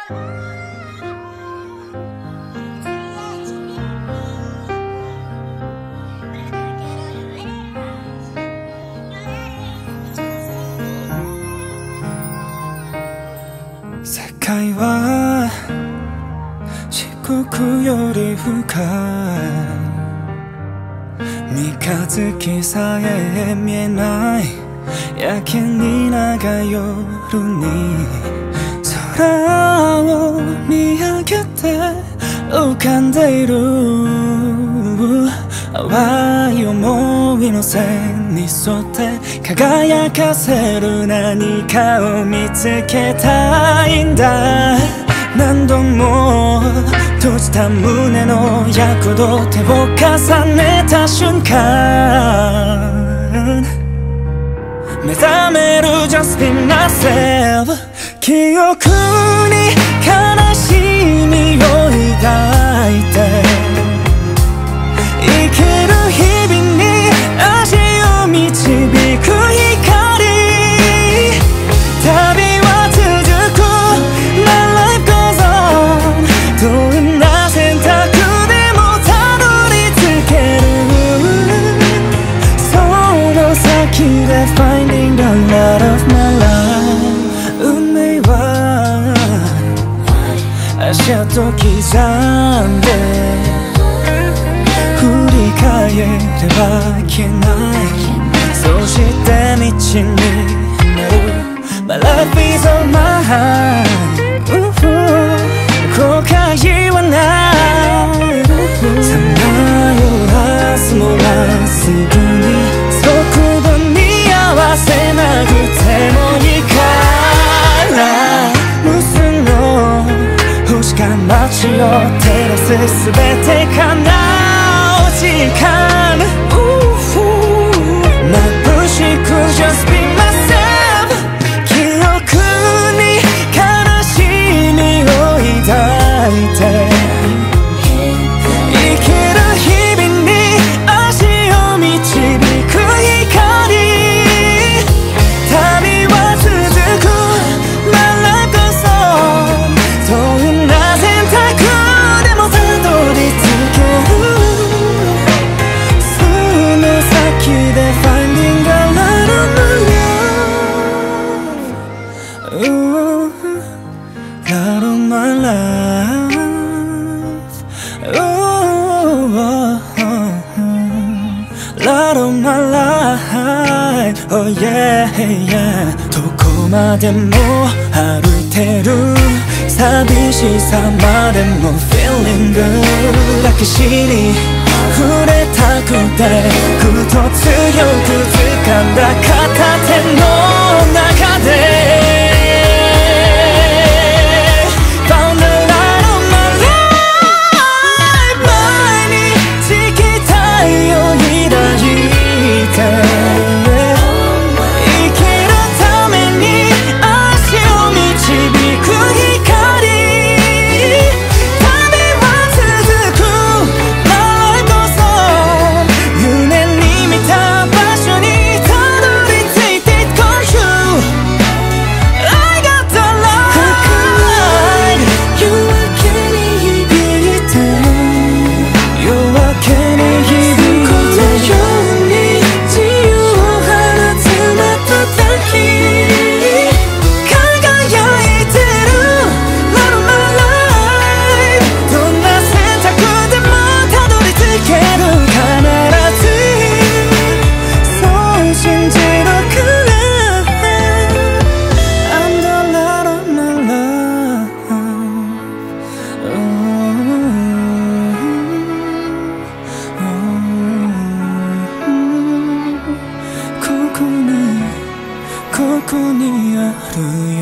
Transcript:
世界は四国より深い、三日月さえ見えないやけに長い夜に空を見上げて浮かんでいる淡い想いの線に沿って輝かせる何かを見つけたいんだ。何度も閉じた胸の躍動、手を重ねた瞬間目覚める Just be myself。 記憶に悲しみを抱いて生きる日々に足を導く光、旅は続く My life goes on。 どんな選択でもたどり着ける、その先で Finding the light of my life。 運命は足跡刻んで振り返れば消えない、そして道になる My life is on mine。 後悔はないさまよわすもまっすぐに速度に合わせなくてもいいから無数の星が街を照らす全て叶う時間、眩しく Just be myself。 記憶に悲しみを抱いて生きる日々に足を導く光、旅は続く My life goes on。 どんな選択でもたどり着ける、その先で Finding the light of my life。 Light of my life。 Light of my life。 Oh yeah yeah。 どこまでも歩いてる、寂しさまでも Feeling good。 抱きしに触れたくてふと強く掴んだ片手の中で Found the light of my life。 毎日期待を抱いて生きるために足を導く光、旅は続く My life goes on。 夢に見た場所にたどり着いて Come true。 I got the light。 夜明けに響いて夜明けに響いてこのように自由を放つ瞬き、輝いてる Light of my life。 どんな選択でもたどり着ける、必ずそう信じるから I'm the light of my life。 ここにある